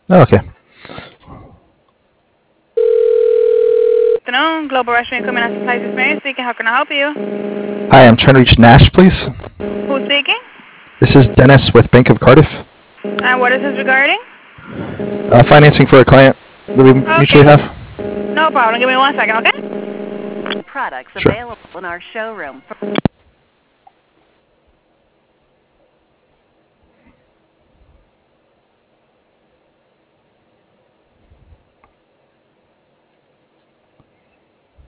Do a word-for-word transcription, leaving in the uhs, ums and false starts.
Oh, okay. Good afternoon, Global Restaurant Equipment and Supplies. This is Mary speaking. How can I help you? Hi, I'm trying to reach Nash, please. Who's speaking? This is Dennis with Bank of Cardiff. And what is this regarding? Uh, financing for a client that we mutually Okay. have. No problem. Give me one second, okay? Products Sure. available in our showroom.